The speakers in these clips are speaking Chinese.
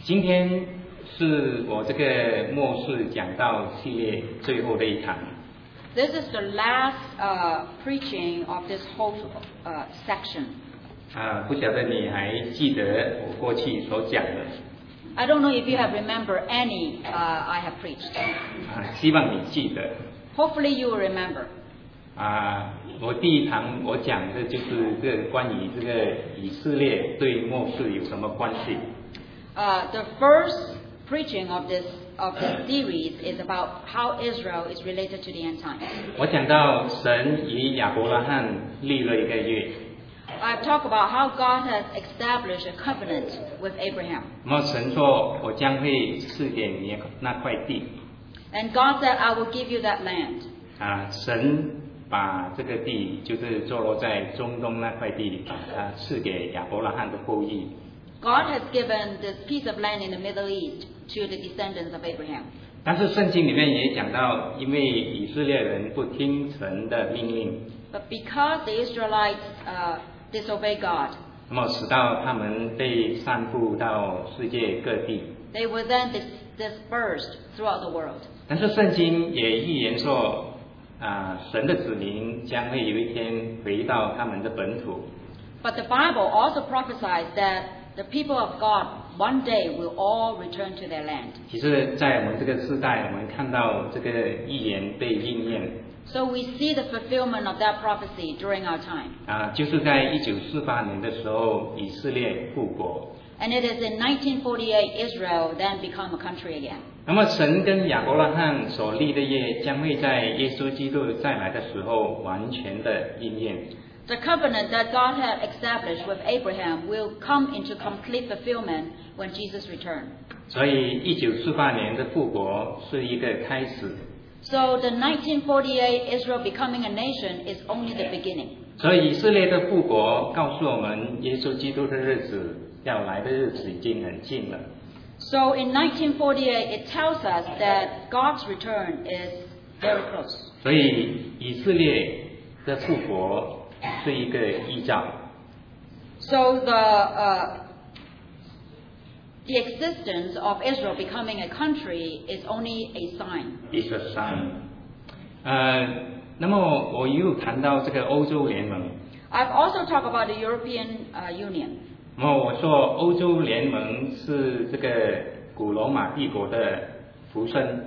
今天是我这个末世讲道系列最后的一堂。 This is the last preaching of this whole section. 不晓得你还记得我过去所讲的。 I don't know if you have remembered any I have preached. 希望你记得。 Hopefully you will remember. 我第一堂我讲的就是这个关于这个以色列对末世有什么关系。 The first preaching of this series is about how Israel is related to the end times. 我讲到神与亚伯拉罕立了一个约。 I've talked about how God has established a covenant with Abraham. 那么神说，我将会赐给你那块地。 And God said, I will give you that land. 神把这个地就是坐落在中东那块地，把它赐给亚伯拉罕的后裔。 God has given this piece of land in the Middle East to the descendants of Abraham. 但是圣经里面也讲到，因为以色列人不听神的命令， But because the Israelites disobey God, 那么使到他们被散布到世界各地。 they were then dispersed throughout the world. 但是圣经也预言说，神的子民将会有一天回到他们的本土。 But the Bible also prophesies that the people of God one day will all return to their land. 其实，在我们这个时代，我们看到这个预言被应验。 So we see the fulfillment of that prophecy during our time. 就是在1948年的时候，以色列复国。 And it is in 1948 Israel then become a country again. 那么神跟亚伯拉罕所立的约，将会在耶稣基督再来的时候完全的应验。 The covenant that God had established with Abraham will come into complete fulfillment when Jesus returns. 所以1948年的复国是一个开始。 So the 1948 Israel becoming a nation is only the beginning. 所以以色列的复国告诉我们，耶稣基督的日子要来的日子已经很近了。 So in 1948 it tells us that God's return is very close. 所以以色列的复国是一个预兆。 So the existence of Israel becoming a country is only a sign. It's a sign. 那么我又谈到这个欧洲联盟。 I've also talked about the European Union. 那么我说欧洲联盟是这个古罗马帝国的福生。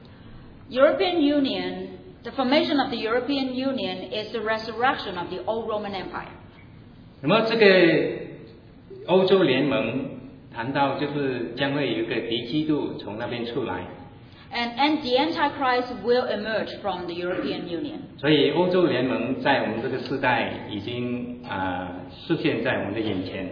European Union, the formation of the European Union is the resurrection of the old Roman Empire. 那么这个欧洲联盟谈到就是将会有一个敌基督从那边出来。 And the Antichrist will emerge from the European Union. 所以欧洲联盟在我们这个时代已经实现在我们的眼前。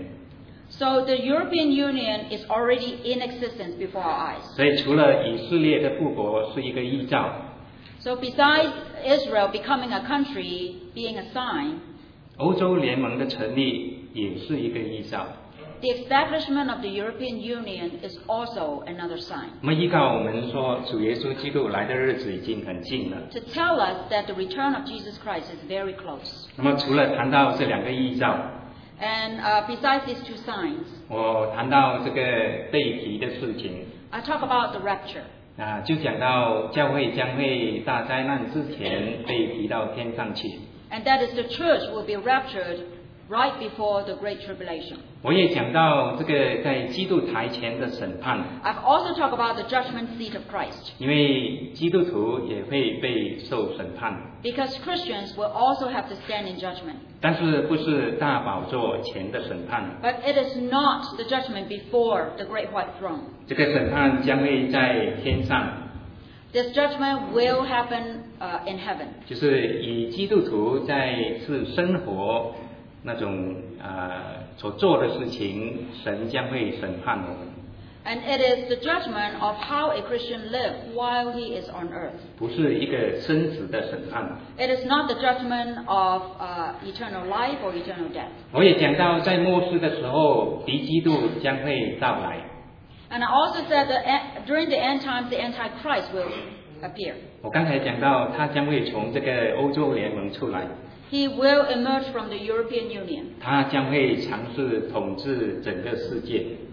So the European Union is already in existence before our eyes. 所以除了以色列的复国是一个预兆， So besides Israel becoming a country being a sign, 欧洲联盟的成立也是一个预兆。 the establishment of the European Union is also another sign. 那么预告我们说，主耶稣基督来的日子已经很近了。 To tell us that the return of Jesus Christ is very close. 那么除了谈到这两个预兆， And besides these two signs, 我谈到这个被提的事情， I talk about the rapture. 就讲到教会将会大灾难之前被提到天上去。 And that is the church will be raptured right before the Great Tribulation. 我也讲到这个在基督台前的审判， I've also talked about the judgment seat of Christ. 因为基督徒也会被受审判， Because Christians will also have to stand in judgment. 但是不是大宝座前的审判。 But it is not the judgment before the great white throne. 这个审判将会在天上， This judgment will happen in heaven. 就是以基督徒在生活那种所做的事情，神将会审判我们。 And it is the judgment of how a Christian lives while he is on earth. 不是一个生死的审判。 It is not the judgment of eternal life or eternal death. 我也讲到，在末世的时候，敌基督将会到来。 And I also said that during the end times, the Antichrist will appear. 我刚才讲到，他将会从这个欧洲联盟出来， He will emerge from the European Union. 他将会尝试统治整个世界。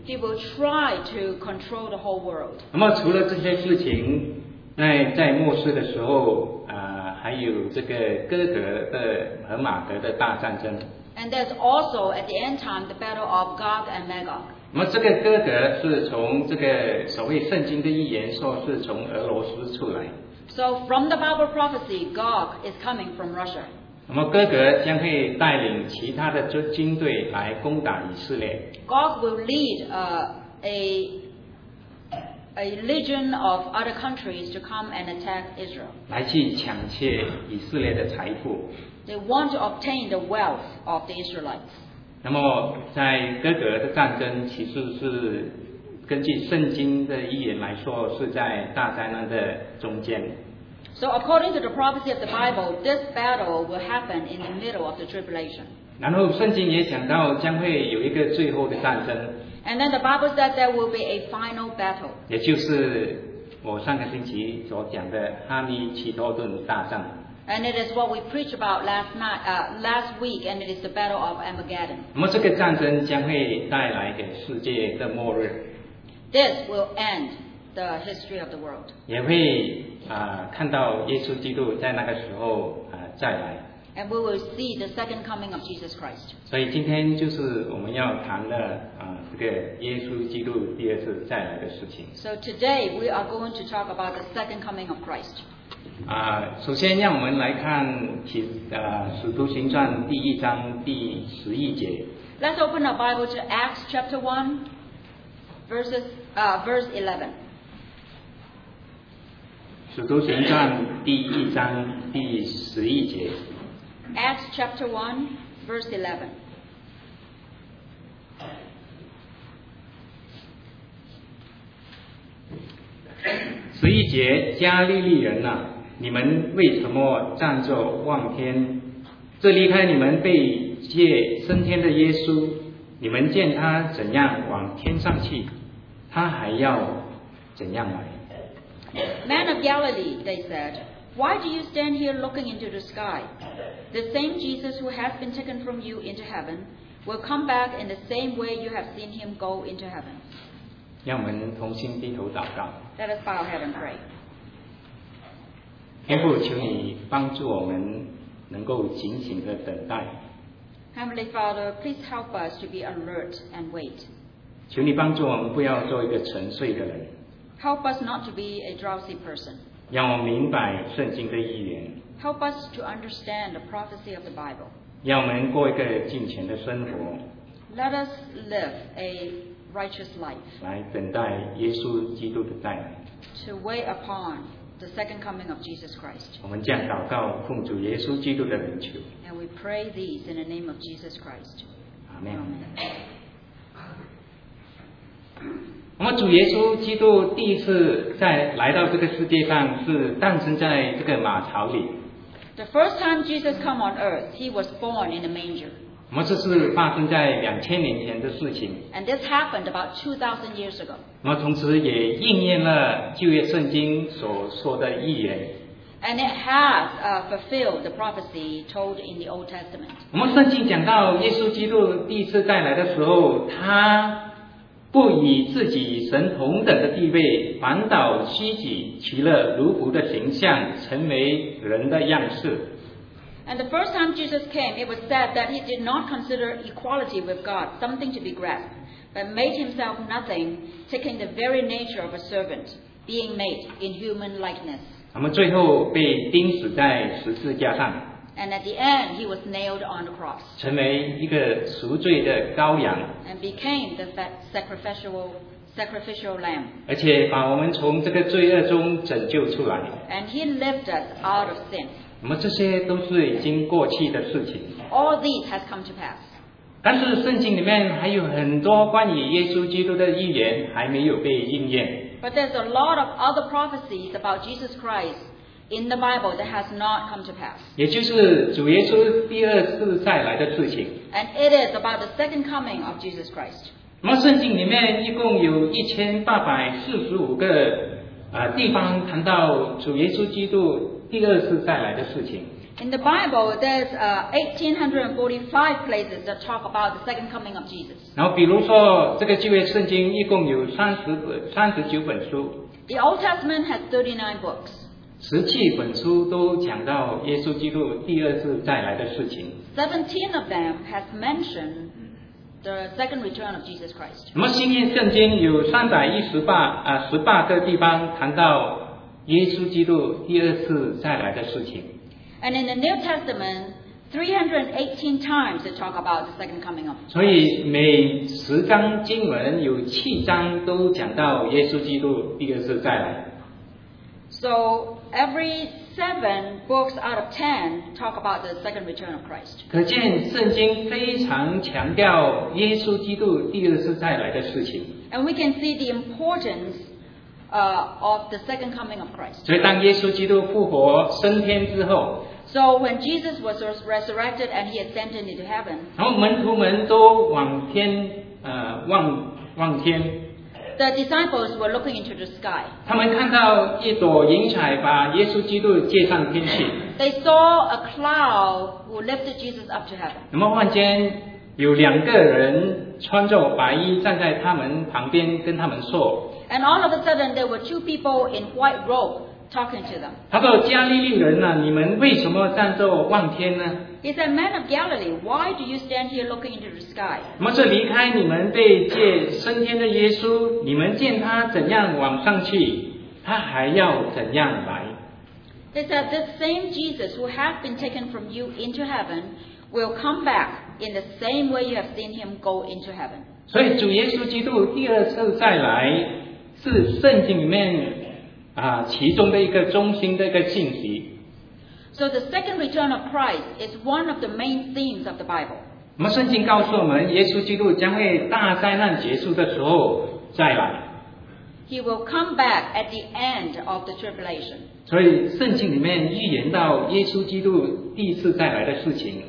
he will try to control the whole world. 那么除了这些事情，在末世的时候，还有这个哥格的和马格的大战争。 And there's also at the end time the battle of Gog and Magog. 那么这个哥格是从这个所谓圣经的预言说是从俄罗斯出来。 So from the Bible prophecy, Gog is coming from Russia. 那么哥格将会带领其他的军队来攻打以色列。 Gog will lead a legion of other countries to come and attack Israel. 来去抢窃以色列的财富。 They want to obtain the wealth of the Israelites. 那么在哥格的战争其实是根据圣经的预言来说是在大灾难的中间。 So according to the prophecy of the Bible, this battle will happen in the middle of the tribulation. 然后圣经也讲到将会有一个最后的战争。 And then the Bible said there will be a final battle. 也就是我上个星期所讲的哈米奇多顿大战。 And it is what we preached about last week, and it is the battle of Armageddon. 那么这个战争将会带来给世界的末日。 This will end the history of the world. 也会看到耶稣基督在那个时候再来。 And we will see the second coming of Jesus Christ. 所以今天就是我们要谈的这个耶稣基督第二次再来的事情。 So today we are going to talk about the second coming of Christ. 首先让我们来看使徒行传第1章第11节。 Let's open our Bible to Acts chapter 1, verse 11. 使徒行传第1章第11节。 Acts chapter 1, verse 11. 11节，加利利人啊，你们为什么站着望天？这离开你们被借升天的耶稣，你们见他怎样往天上去，他还要怎样来。 Man of Galilee, they said, why do you stand here looking into the sky? The same Jesus who has been taken from you into heaven will come back in the same way you have seen him go into heaven. 让我们同心低头祷告。 Let us bow our head and pray. 天父，求你帮助我们能够警醒的等待。 Heavenly Father, please help us to be alert and wait. 求你帮助我们不要做一个沉睡的人。 Help us not to be a drowsy person. 让我们明白圣经的预言。 Help us to understand the prophecy of the Bible. 让我们过一个敬虔的生活。 Let us live a righteous life. 来等待耶稣基督的再来。 To wait upon the second coming of Jesus Christ. 我们这样祷告，奉主耶稣基督的名求。 And we pray these in the name of Jesus Christ. 阿门。 Amen. 我们主耶稣基督第一次来到这个世界上，是诞生在这个马槽里。 The first time Jesus came on earth, he was born in a manger. 我们这是发生在2000年前的事情。 And this happened about 2,000 years ago. 那么同时也应验了旧约圣经所说的预言。 And it has fulfilled the prophecy told in the Old Testament. 我们圣经讲到耶稣基督第一次再来的时候，他不以自己神同等的地位，反倒虚己，取了奴仆的形象，成为人的样式。 And the first time Jesus came, it was said that he did not consider equality with God something to be grasped, but made himself nothing, taking the very nature of a servant, being made in human likeness. 那么最后被钉死在十字架上， And at the end, he was nailed on the cross 成为一个赎罪的羔羊， and became the sacrificial lamb. 而且把我们从这个罪恶中拯救出来。 And he lifted us out of sin. 那么这些都是已经过去的事情。 All these has come to pass. 但是圣经里面还有很多关于耶稣基督的预言还没有被应验。 But there's a lot of other prophecies about Jesus Christ in the Bible that has not come to pass. 也就是主耶稣第二次再来的事情。 And it is about the second coming of Jesus Christ. 那么圣经里面一共有1845个地方谈到主耶稣基督第二次再来的事情。 In the Bible, there's 1,845 places that talk about the second coming of Jesus. 然后比如说这个旧约圣经一共有39本书， The Old Testament has 39 books. 17本书都讲到耶稣基督第二次再来的事情。 17 of them has mentioned the second return of Jesus Christ. 那么新约圣经有18个地方谈到耶稣基督第二次再来的事情。 And in the New Testament, 318 times they talk about the second coming of 所以每10章经文有7章都讲到耶稣基督第二次再来。 So every 7 books out of 10 talk about the second return of Christ. 可见圣经非常强调耶稣基督第二次再来的事情。 And we can see the importance of the second coming of Christ. 所以当耶稣基督复活升天之后， So when Jesus was resurrected and he ascended into heaven, 然后门徒们都往天望天， the disciples were looking into the sky. 他们看到一朵云彩把耶稣基督接上天去。 They saw a cloud who lifted Jesus up to heaven. 那么忽然间有2个人穿着白衣站在他们旁边，跟他们说。 And all of a sudden there were 2 people in white robe talking to them. 他说：“加利利人啊，你们为什么站着望天呢？ He said, Men of Galilee, why do you stand here looking into the sky? 那么这离开你们被借升天的耶稣，你们见他怎样往上去，他还要怎样来。” They said, This same Jesus who has been taken from you into heaven will come back in the same way you have seen him go into heaven. 所以主耶稣基督第二次再来是圣经里面其中的一个中心的一个信息。 So the second return of Christ is one of the main themes of the Bible. 那么圣经告诉我们，耶稣基督将会大灾难结束的时候再来。 He will come back at the end of the tribulation. 所以圣经里面预言到耶稣基督第一次再来的事情。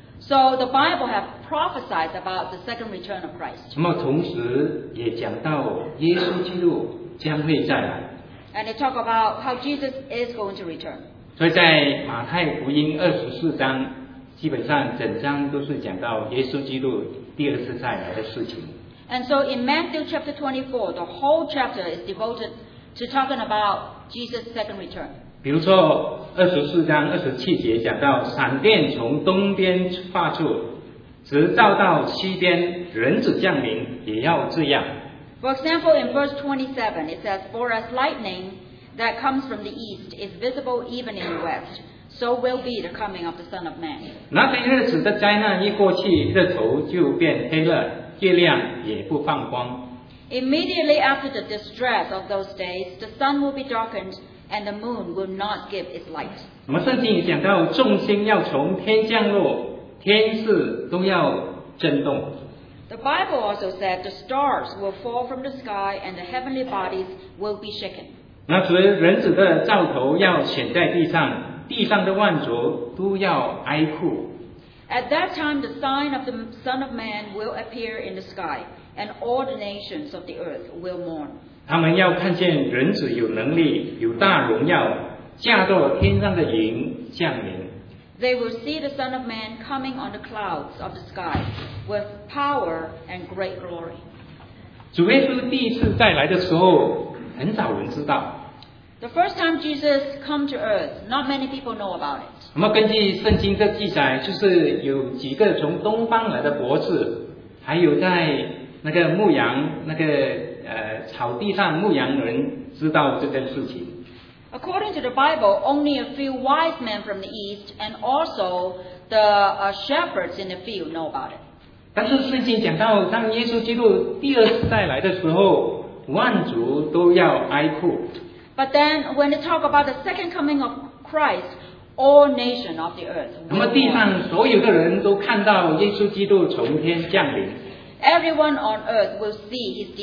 So the Bible has prophesied about the second return of Christ. 那么同时也讲到耶稣基督将会再来。 And they talk about how Jesus is going to return. 所以在马太福音24章，基本上整章都是讲到耶稣基督第二次再来的事情。 And so in Matthew chapter 24, the whole chapter is devoted to talking about Jesus' second return. 比如说24章27节讲到，闪电从东边发出，直照到西边，人子降临也要这样。 For example, in verse 27, it says, For as lightning that comes from the east is visible even in the west, so will be the coming of the Son of Man. 那些日子的灾难一过去，日头就变黑了，月亮也不放光。 Immediately after the distress of those days, the sun will be darkened and the moon will not give its light. 我们圣经也讲到，众星要从天降落，天势都要震动。 The Bible also said the stars will fall from the sky and the heavenly bodies will be shaken. 那时人子的兆头要显在地上，地上的万族都要哀哭。 At that time, the sign of the Son of Man will appear in the sky, and all the nations of the earth will mourn. 他们要看见人子有能力，有大荣耀，驾着天上的云降临。 They will see the Son of Man coming on the clouds of the sky with power and great glory. 主耶稣第一次再来的时候，很少人知道。 The first time Jesus come to earth, not many people know about it. 那么根据圣经的记载，就是有几个从东方来的博士，还有在那个牧羊草地上牧羊人知道这件事情。 According to the Bible, only a few wise men from the east and also the shepherds in the field know about it. 但是圣经讲到，当耶稣基督第二次再来的时候，万族都要哀哭。 But then, when they talk about the second coming of Christ, all nations of the earth 那么 will 地 mourn. 上所有的人都看到耶稣基督从天降临。 Everyone on earth will see his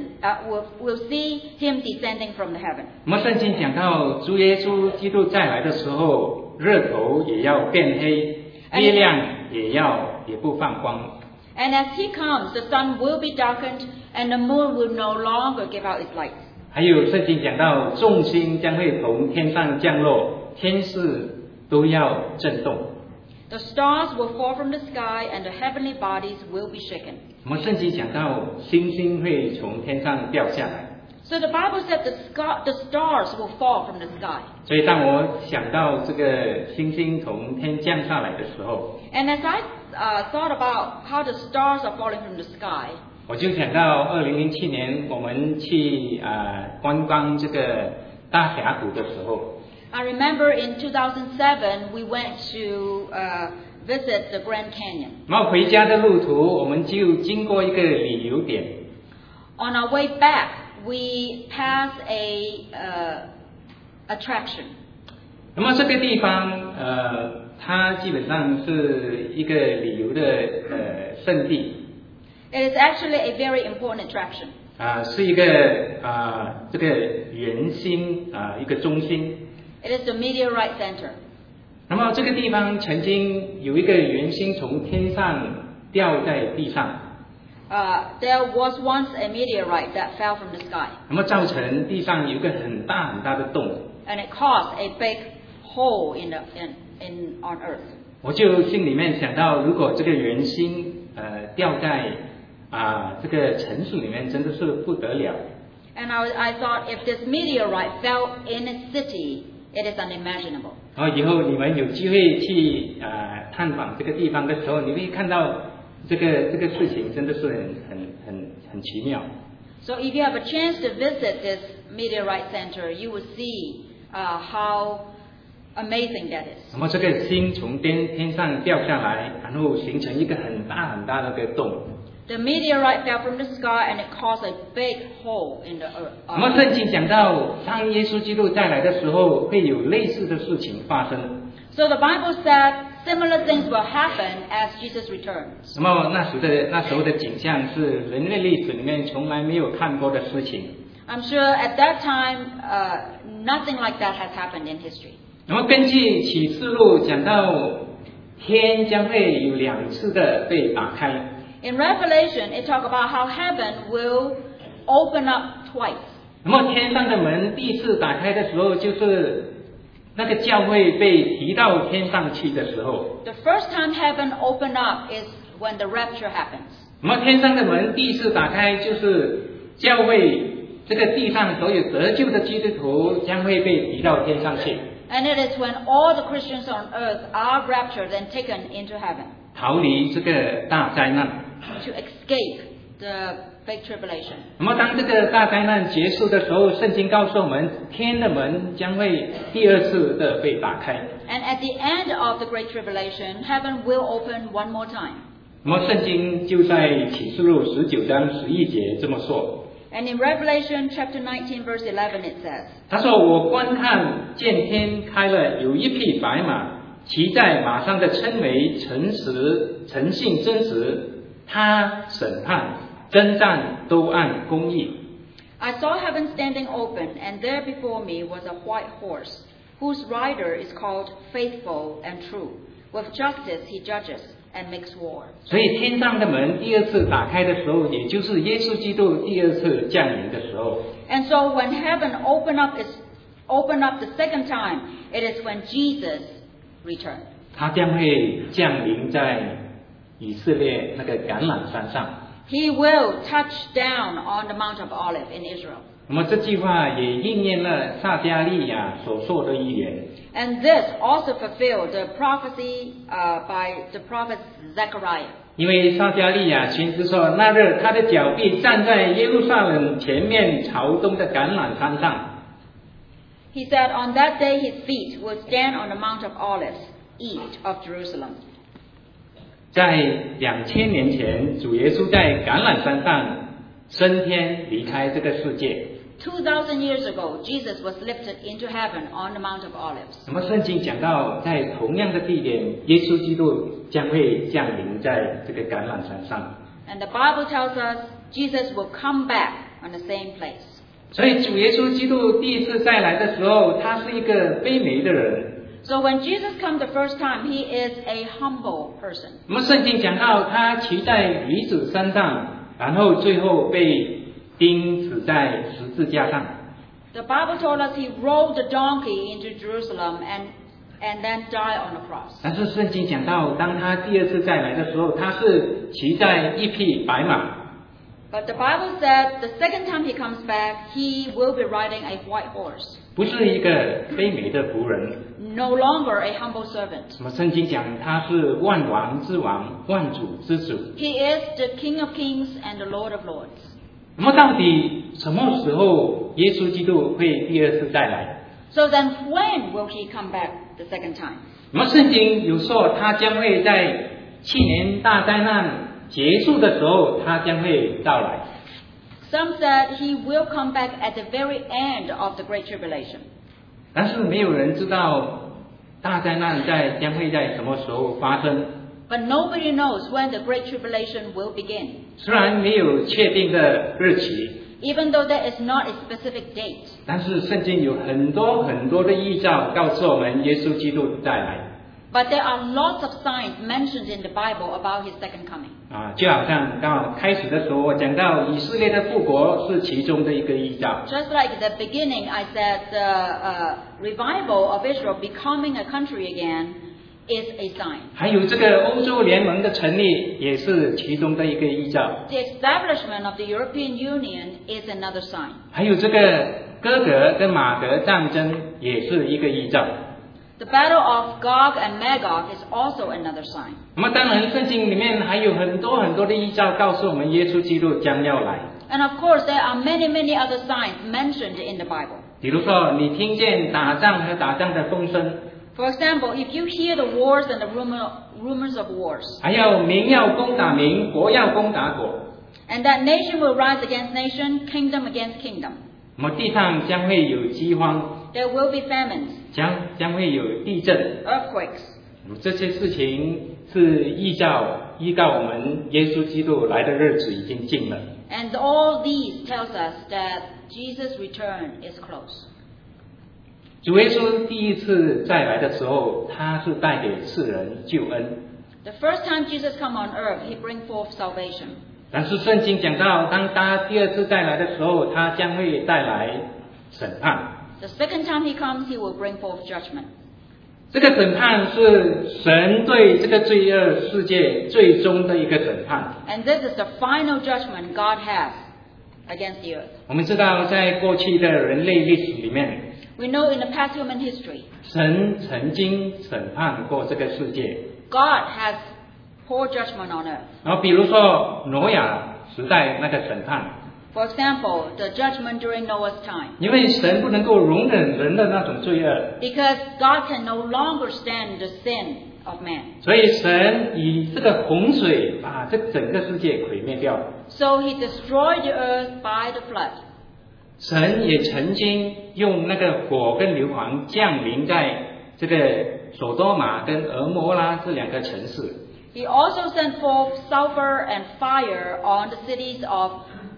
will see him descending from the heaven. 那么圣经讲到，主耶稣基督再来的时候，日头也要变黑，月亮也不放光。 And as he comes, the sun will be darkened and the moon will no longer give out its light. 还有圣经讲到，众星将会从天上降落，天势都要震动。 The stars will fall from the sky and the heavenly bodies will be shaken. 我们圣经讲到星星会从天上掉下来， So the Bible said the stars will fall from the sky. 所以当我想到这个星星从天降下来的时候， And as I thought about how the stars are falling from the sky, 我就想到2007年我们去观光这个大峡谷的时候， I remember in 2007 we went to visit the Grand Canyon. 然后回家的路途，我们就经过一个旅游点。 On our way back, we passed a attraction. 那么这个地方，它基本上是一个旅游的圣地， It is actually a very important attraction. 是一个这个圆心一个中心。 It is the meteorite center. 那么这个地方曾经有一个圆星从天上掉在地上， There was once a meteorite that fell from the sky, 那么造成地上有一个很大很大的洞。 and it caused a big hole on Earth. 我就心里面想到，如果这个圆星掉在这个城市里面，真的是不得了。 And I thought, if this meteorite fell in a city, it is unimaginable. 然后以后你们有机会去探访这个地方的时候，你会看到这个事情真的是很奇妙。 So if you have a chance to visit this meteorite center, you will see how amazing that is. 那么这个星从天上掉下来，然后形成一个很大很大的一个洞。 The meteorite fell from the sky and it caused a big hole in the earth. 那么圣经讲到，当耶稣基督再来的时候，会有类似的事情发生。 So the Bible said similar things will happen as Jesus returns. 那么那时候的景象是人类历史里面从来没有看过的事情。 I'm sure at that time, nothing like that has happened in history. 那么根据启示录讲到，天将会有2次的被打开。 In Revelation, it talks about how heaven will open up twice. 那么天上的门第一次打开的时候，就是那个教会被提到天上去的时候。 The first time heaven opened up is when the rapture happens. 那么天上的门第一次打开，就是教会这个地上所有得救的基督徒将会被提到天上去， And it is when all the Christians on earth are raptured and taken into heaven 逃离这个大灾难。 to escape the big tribulation. 那么当这个大灾难结束的时候，圣经告诉我们，天的门将会第2次的被打开。 And at the end of the great tribulation, heaven will open one more time. 那么圣经就在启示录19章11节这么说。 And in Revelation chapter 19 verse 11 it says, 他说：“我观看见天开了，有一匹白马，骑在马上的称为诚实、诚信、真实。他审判、征战都按公义。 I saw heaven standing open, and there before me was a white horse, whose rider is called Faithful and True. With justice he judges and makes war. 所以天上的门第2次打开的时候，也就是耶稣基督第2次降临的时候。 And so when heaven opened up the second time, it is when Jesus returned. 他将会降临在以色列那个橄榄山上。 He will touch down on the Mount of Olives in Israel. 那么这句话也应验了撒迦利亚所说的预言。 And this also fulfilled the prophecy by the prophet Zechariah. 因为撒迦利亚先知说，那日他的脚必站在耶路撒冷前面朝东的橄榄山上。 He said, on that day his feet will stand on the Mount of Olives, east of Jerusalem. 在2000年前，主耶稣在橄榄山上升天，离开这个世界。 2,000 years ago, Jesus was lifted into heaven on the Mount of Olives. 那么圣经讲到，在同样的地点，耶稣基督将会降临在这个橄榄山上。 And the Bible tells us Jesus will come back on the same place. 所以主耶稣基督第1次再来的时候，他是一个卑微的人。 So when Jesus comes the first time, he is a humble person. 那么圣经讲到，他骑在驴子身上，然后最后被钉死在十字架上。 The Bible told us he rode the donkey into Jerusalem and and then die on the cross. 但是圣经讲到，当他第二次再来的时候，他是骑在一匹白马。 But the Bible said the second time he comes back, he will be riding a white horse. 不是一个卑微的仆人。 No longer a humble servant. 什么圣经讲他是万王之王，万主之主。 He is the King of Kings and the Lord of Lords. 那么到底什么时候耶稣基督会第二次再来？ So then when will he come back the second time? 那么圣经有说他将会在7年大灾难结束的时候，他将会到来。 Some said he will come back at the very end of the Great Tribulation. 但是没有人知道大灾难将会在什么时候发生。 But nobody knows when the Great Tribulation will begin. 虽然没有确定的日期， Even though there is not a specific date. 但是圣经有很多很多的预兆告诉我们耶稣基督再来。 But there are lots of signs mentioned in the Bible about his second coming. 就好像刚开始的时候我讲到以色列的复国是其中的一个预兆。 Just like at the beginning, I said the revival of Israel becoming a country again is a sign. 还有这个欧洲联盟的成立也是其中的一个预兆。 The establishment of the European Union is another sign. 还有这个哥格跟马格战争也是一个预兆。 The battle of Gog and Magog is also another sign. 那么当然圣经里面还有很多很多的预兆告诉我们耶稣基督将要来。 And of course, there are many, many other signs mentioned in the Bible. 比如说你听见打仗和打仗的风声， For example, if you hear the wars and the rumors of wars, 还有民要攻打民，国要攻打国， and that nation will rise against nation, kingdom against kingdom. 那么地上将会有饥荒， There will be famines, 将会有地震。 earthquakes. 那么这些事情是预告我们耶稣基督来的日子已经近了。 And all these tells us that Jesus' return is close. 主耶稣第一次再来的时候，他是带给世人救恩。 The first time Jesus come on earth, he bring forth salvation. 但是圣经讲到，当他第二次再来的时候，他将会带来审判。 The second time he comes, he will bring forth judgment. 这个审判是神对这个罪恶世界最终的一个审判。 And this is the final judgment God has against the earth. 我们知道，在过去的人类历史里面， We know in the past human history, 神曾经审判过这个世界。 God has poured judgment on earth. 然后比如说挪亚时代那个审判， For example, the judgment during Noah's time. 因为神不能够容忍人的那种罪恶， Because God can no longer stand the sin of man. 所以神以这个洪水把这整个世界毁灭掉。 So he destroyed the earth by the flood. 神也曾经用那个火跟硫磺降临在这个索多玛跟俄摩拉这两个城市。 He also sent forth sulfur and fire on the cities of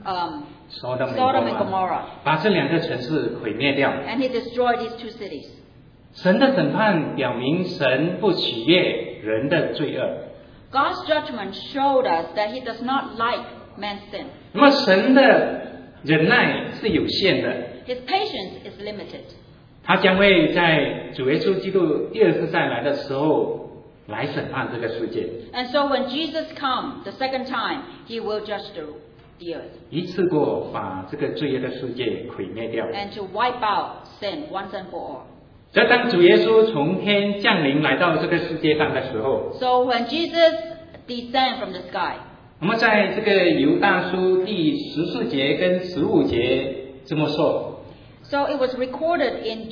Sodom and Gomorrah. 把这两个城市毁灭掉。 And he destroyed these two cities. 神的审判表明神不喜悦人的罪恶。 God's judgment showed us that he does not like man's sin. 那么神的忍耐是有限的， His patience is limited. 他将会在主耶稣基督第二次再来的时候来审判这个世界， And so when Jesus comes the second time, he will judge the earth 一次过把这个罪恶的世界毁灭掉。 and to wipe out sin once and for all. 所以当主耶稣从天降临来到这个世界上的时候， So when Jesus descended from the sky, 那么在这个犹大书第14节跟15节这么说， so it was recorded in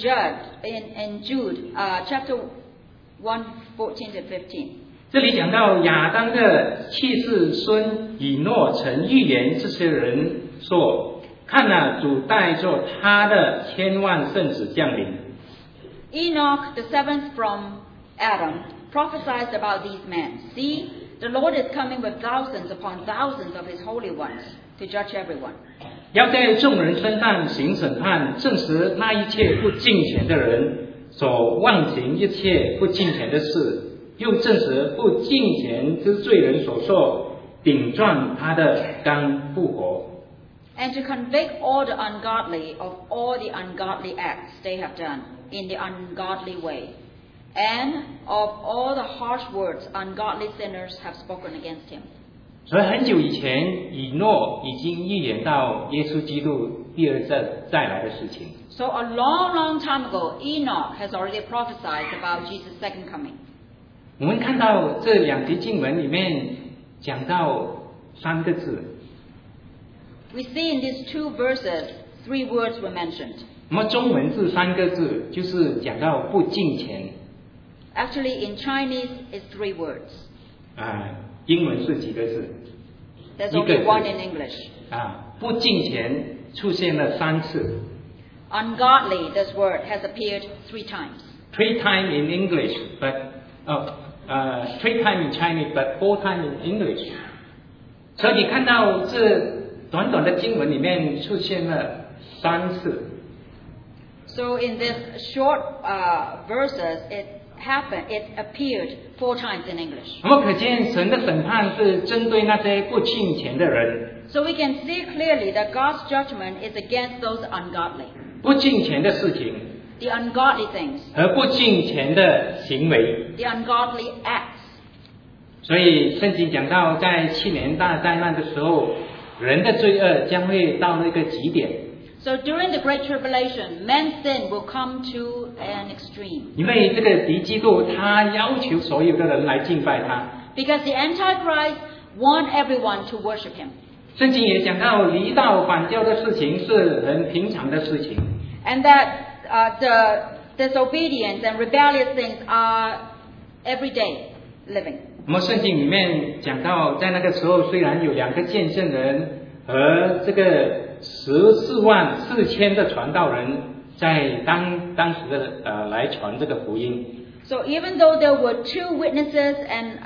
Jude chapter 1, 14 to 15. 这里讲到亚当的七世孙以诺曾预言这些人说，看哪，主带着他的千万圣子降临。 Enoch, the seventh from Adam, prophesied about these men. See, the Lord is coming with thousands upon thousands of his holy ones to judge everyone. 要在众人身上行审判，证实那一切不敬虔的人所妄行一切不敬虔的事，又证实不敬虔之罪人所受顶撞他的刚复活。 And to convict all the ungodly of all the ungodly acts they have done in the ungodly way, and of all the harsh words ungodly sinners have spoken against him. 所以很久以前，以诺已经预言到耶稣基督第二再来的事情。 So a long, long time ago, Enoch has already prophesied about Jesus' second coming. 我们看到这两节经文里面讲到3个字。 We see in these 2 verses, 3 words were mentioned. 那么中文字3个字就是讲到不敬虔。 Actually, in Chinese, it's 3 words. 英文是几个字？ There's 一个 only 字 one in English. 不敬虔出现了3次。 Ungodly, this word has appeared 3 times. 3 times in English, but 3 times in Chinese, but 4 times in English. 所以你看到这短短的经文里面出现了3次。 So in this short verses, it appeared 4 times in English. 那么可见神的审判是针对那些不敬虔的人。 So we can see clearly that God's judgment is against those ungodly. 不敬虔的事情 The ungodly things, 和不敬虔的行为。 the ungodly acts. 所以圣经讲到，在7年大灾难的时候，人的罪恶将会到那个极点。 So during the Great Tribulation, man's sin will come to an extreme. 因为这个敌基督他要求所有的人来敬拜他。 Because the Antichrist wants everyone to worship him. 圣经也讲到离道反教的事情是很平常的事情。 And that the disobedience and rebellious things are everyday living. 我们圣经里面讲到，在那个时候虽然有2个见证人和这个14万4千的传道人在当时的来传这个福音。 So even though there were 2 witnesses and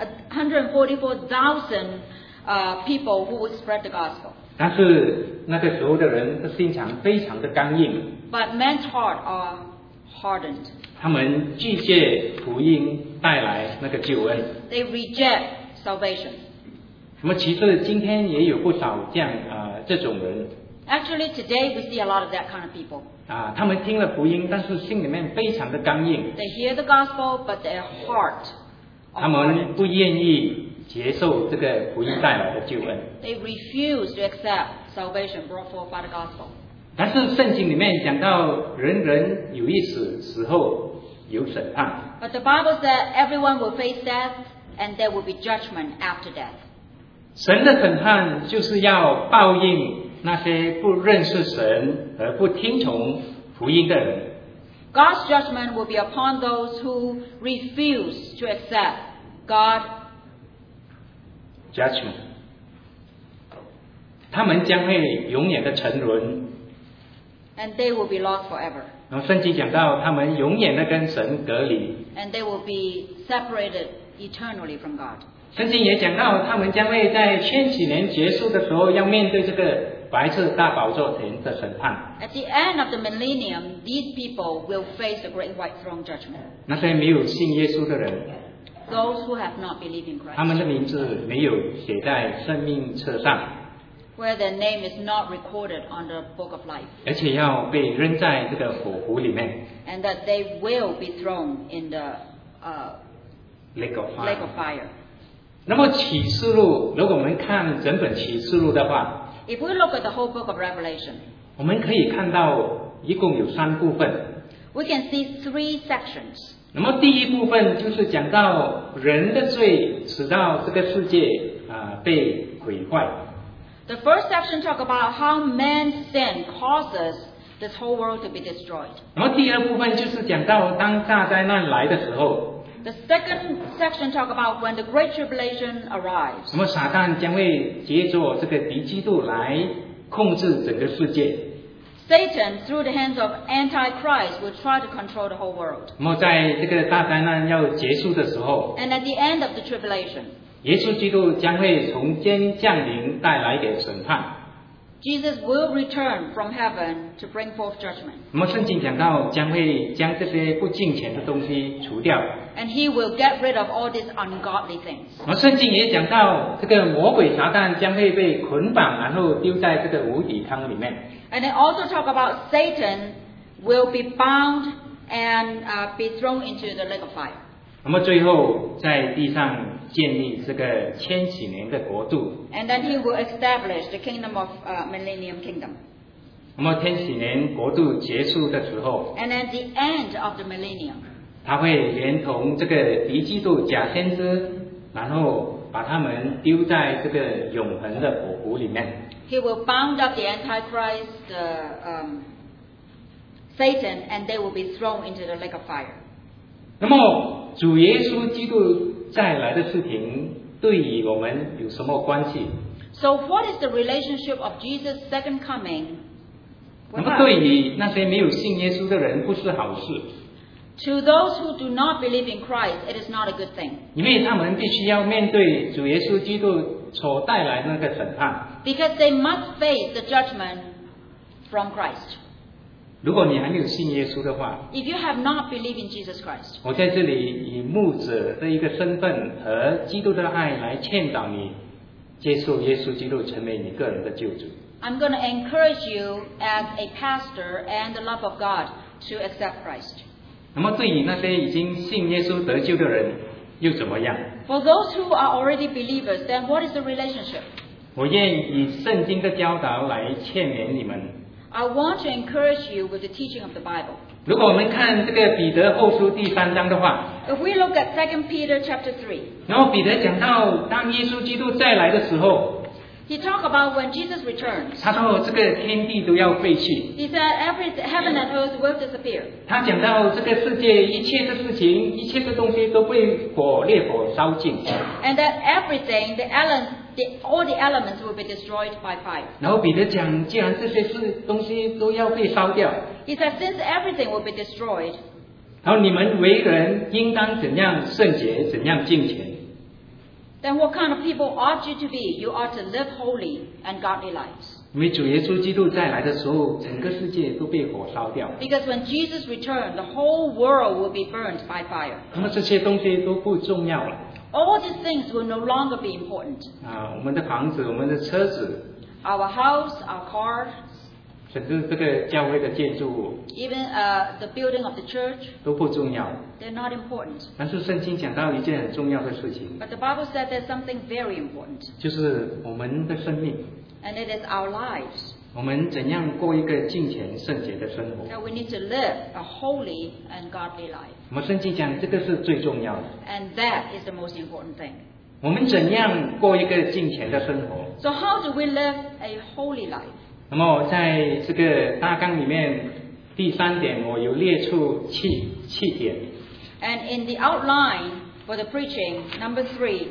144,000 people who would spread the gospel. 但是那个时候的人的心肠非常的刚硬。 But men's heart are hardened. 他们拒绝福音带来那个救恩。 They reject salvation. 那么其实今天也有不少这样这种人。 Actually, today we see a lot of that kind of people. 他们听了福音，但是心里面非常的刚硬。 They hear the gospel, but their heart 他 are 们 hardened. 不愿意接受这个福音带来的救恩。 They refuse to accept salvation brought forth by the gospel. 但是圣经里面讲到，人人有一死后有审判。 But the Bible said everyone will face death, and there will be judgment after death. 神的审判就是要报应那些不认识神而不听从福音的人。 God's judgment will be upon those who refuse to accept God. Judgment， 他们将会永远的沉沦。 And they will be lost forever. 然后圣经讲到，他们永远的跟神隔离。 And they will be separated eternally from God. 圣经也讲到，他们将会在千禧年结束的时候，要面对这个白色大宝座前的审判。 At the end of the millennium, these people will face the great white throne judgment. 那些没有信耶稣的人， Those who have not believed in 他们 Christ, 的名字没有写在生命册上， where their name is not recorded on the book of life, 而且要被扔在这个火湖里面 and that they will be thrown in the ，lake of lake fire of。fire. 那么启示录，如果我们看整本启示录的话， If we look at the whole book of Revelation, 我们可以看到一共有3部分。 we can see 3 sections. 那么第一部分就是讲到人的罪使到这个世界被毁坏。 The first section talks about how man's sin causes this whole world to be destroyed. 那么第二部分就是讲到当大灾难来的时候， The second section talks about when the Great Tribulation arrives. 那么撒旦将会借着这个敌基督来控制整个世界。 Satan, through the hands of Antichrist, will try to control the whole world. 那么在这个大灾难要结束的时候， And at the end of the tribulation, 耶稣基督将会从天降临，带来给审判。 Jesus will return from heaven to bring forth judgment. 那么圣经讲到，将会将这些不敬虔的东西除掉。 And he will get rid of all these ungodly things. 那么圣经也讲到，这个魔鬼撒旦将会被捆绑，然后丢在这个无底坑里面。 And they also talk about Satan will be bound and be thrown into the lake of fire. 那么最后在地上建立这个千禧年的国度。 And then he will establish the kingdom of millennium kingdom. 那么千禧年国度结束的时候， And at the end of the millennium, 他会连同这个敌基督假先知，然后把他们丢在这个永恒的火湖里面。 he will bound up the Antichrist, Satan, and they will be thrown into the lake of fire. 那么主耶稣基督再来的事情对于我们有什么关系？ So what is the relationship of Jesus' second coming 那 with 么对 us? 于那些没有信耶稣的人不是好事， To those who do not believe in Christ, it is not a good thing. 因为他们必须要面对主耶稣基督所带来的那个审判。 Because they must face the judgment from Christ. 如果你还没有信耶稣的话， If you have not believed in Jesus Christ, 我在这里以牧者的一个身份和基督的爱来劝导你，接受耶稣基督成为你个人的救主。 I'm going to encourage you as a pastor and the love of God to accept Christ. 那么对于那些已经信耶稣得救的人又怎么样？ For those who are already believers, then what is the relationship? 我愿以圣经的教导来劝勉你们。 I want to encourage you with the teaching of the Bible. 如果我们看这个彼得后书第3章的话， If we look at 2 Peter chapter 3, 然后彼得讲到当耶稣基督再来的时候， he talked about when Jesus returns. 他说这个天地都要废去。 He said every heaven and earth will disappear. 他讲到这个世界一切的事情，一切的东西都被烈火烧尽。 And that everything, all the elements will be destroyed by fire. 然后彼得讲，既然这些东西都要被烧掉， He said, since everything will be destroyed, 然后你们为人应当怎样圣洁，怎样敬虔。 then what kind of people ought you to be? You ought to live holy and godly lives. 因为主耶稣基督再来的时候，整个世界都被火烧掉， Because when Jesus returned, the whole world will be burned by fire. 那么这些东西都不重要了 All these things will no longer be important. 啊！我们的房子、我们的车子， Our house, our cars, 甚至这个教会的建筑物 even the building of the church, 都不重要。 they're not important. 但是圣经讲到一件很重要的事情， But the Bible said there's something very important, 就是我们的生命， and it is our lives. 我们怎样过一个敬虔圣洁的生活。 That we need to live a holy and godly life. 我们圣经讲这个是最重要的。 And that is the most important thing. 我们怎样过一个敬虔的生活？ So how do we live a holy life? 那么在这个大纲里面，第3点我有列出七点。 And in the outline for the preaching, number 3,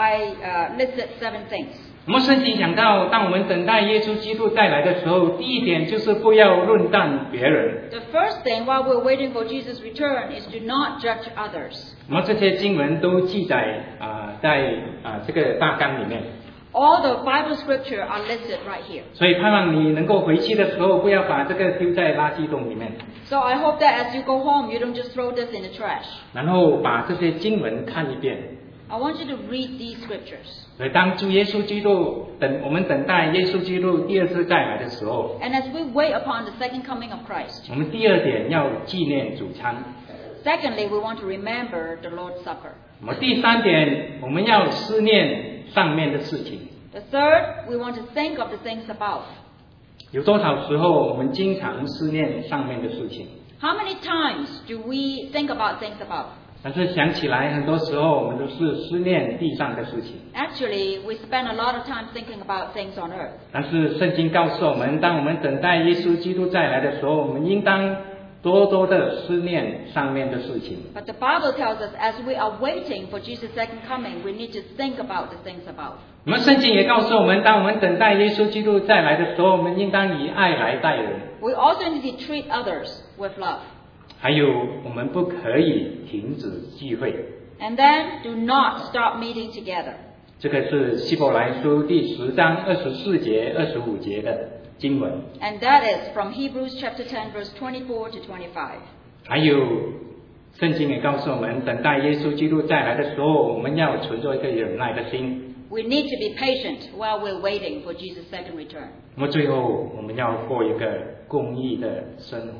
I listed 7 things. 我们圣经讲到，当我们等待耶稣基督再来的时候，第一点就是不要论断别人。 The first thing while we're waiting for Jesus' return is to not judge others. 那么这些经文都记载在这个大纲里面， All the Bible scripture are listed right here. 所以盼望你能够回去的时候，不要把这个丢在垃圾桶里面， So I hope that as you go home, you don't just throw this in the trash. 然后把这些经文看一遍。 I want you to read these scriptures. 所以当主耶稣基督我们等待耶稣基督第2次再来的时候， And as we wait upon the second coming of Christ, 我们第2点要纪念主餐。 secondly, we want to remember the Lord's Supper. 我们第3点，我们要思念上面的事情。 The third, we want to think of the things above. 有多少时候我们经常思念上面的事情？ How many times do we think about things above? 但是想起来，很多时候我们都是思念地上的事情。 Actually, we spend a lot of time thinking about things on earth. 但是圣经告诉我们，当我们等待耶稣基督再来的时候，我们应当多多的思念上面的事情。 But the Bible tells us as we are waiting for Jesus' second coming, we need to think about the things above. 我们圣经也告诉我们，当我们等待耶稣基督再来的时候，我们应当以爱来待人。 We also need to treat others with love. 还有，我们不可以停止聚会。 And then do not stop meeting together. 这个是希伯来书第10章24节、25节的经文。 And that is from Hebrews chapter 10, verse 24 to 25. 还有，圣经也告诉我们，等待耶稣基督再来的时候，我们要存着一个忍耐的心。 We need to be patient while we're waiting for Jesus' second return. 那么最后，我们要过一个公义的生活。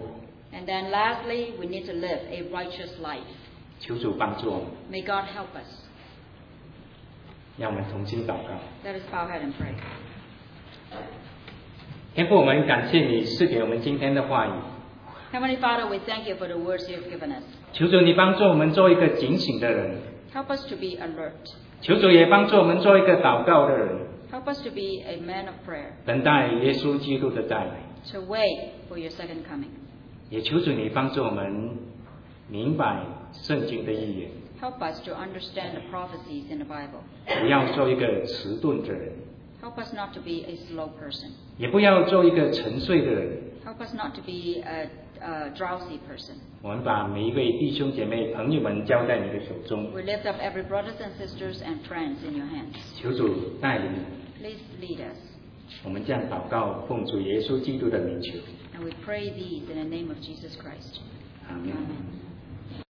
And then lastly, we need to live a righteous life. 求主帮助我们， May God help us. 让我们同心祷告。 Let us bow head and pray. 天父，我们感谢你赐给我们今天的话语， Heavenly Father, we thank you for the words you have given us. 求主你帮助我们做一个警醒的人， Help us to be alert. 求主也帮助我们做一个祷告的人， Help us to be a man of prayer, 等待耶稣基督的再来。 to wait for your second coming. 也求主你帮助我们明白圣经的意言， Help us to understand the prophecies in the Bible. 不要做一个迟钝的人， Help us not to be a slow person. 也不要做一个沉睡的人。 Help us not to be a drowsy person. 我们把每一位弟兄姐妹、朋友们交在你的手中， We lift up every brothers and sisters and friends in your hands. 求主带领。 Please lead us. 我们这样祷告，奉主耶稣基督的名求， And we pray these in the name of Jesus Christ. 阿门。 Amen.